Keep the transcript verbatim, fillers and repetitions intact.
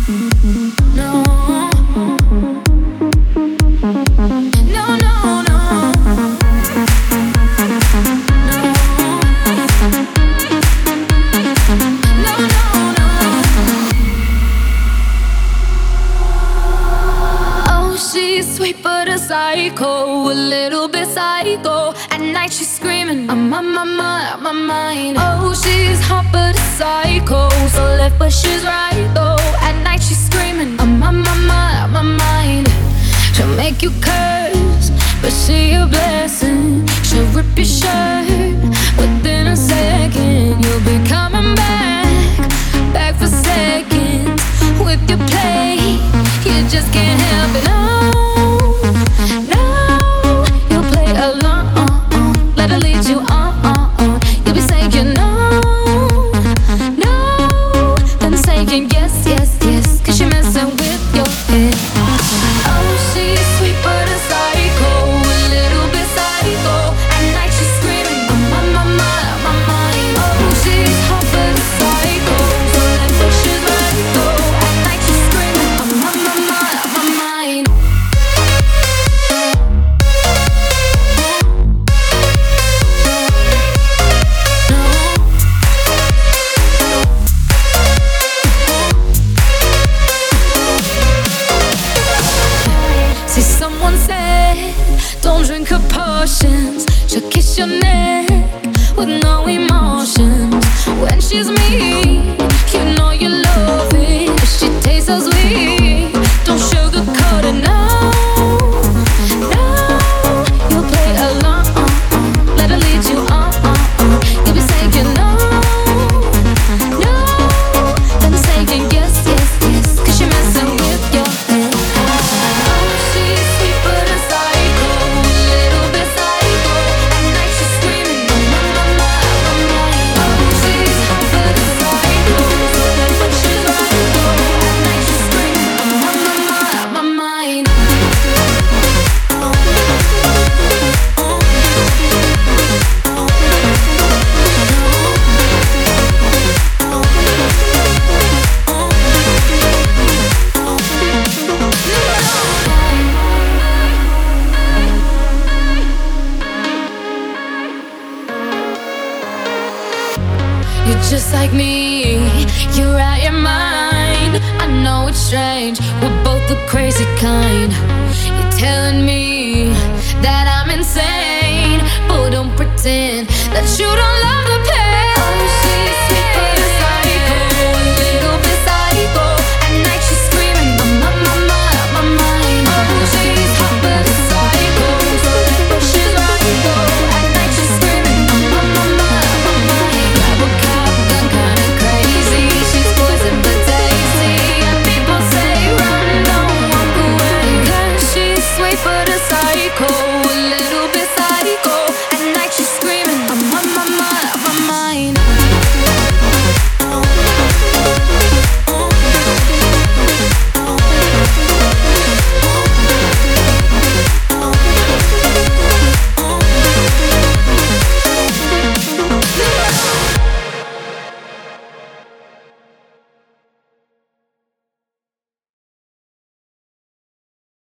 No. No, no, no. Sweet but a psycho, a little bit psycho. At night she's screaming, I'm on my mind, on my mind. Oh, she's hot but a psycho, so left but she's right though. At night she's screaming, I'm on my mind, on my mind. She'll make you curse, but she a blessing. She'll rip your shirt within a second. You'll be coming back, back for seconds. With your play, you just can't help it. No. Lead you on, on, on. You'll be saying no, no, then saying yes, yes, yes. Cause you're messing with your head. Oh, she's sweet but a psycho, a little bit psycho. At night she's screaming, I'm on my mind, my mind. Oh, she's hot but a psycho, so left but she's right though. At night she's screaming, I'm on my mind, my mind. Don't drink her potions. She'll kiss your neck with no emotions. When she's mean, you know you love it. If she tastes so sweet, don't sugarcoat it, no, no. You'll play along, let her lead you on. You'll be saying no, no, then saying yes, yes, yes. Cause you're messing with your head. You're just like me, you're out your mind. I know it's strange, we're both the crazy kind. You're telling me that I'm insane, but don't pretend that you don't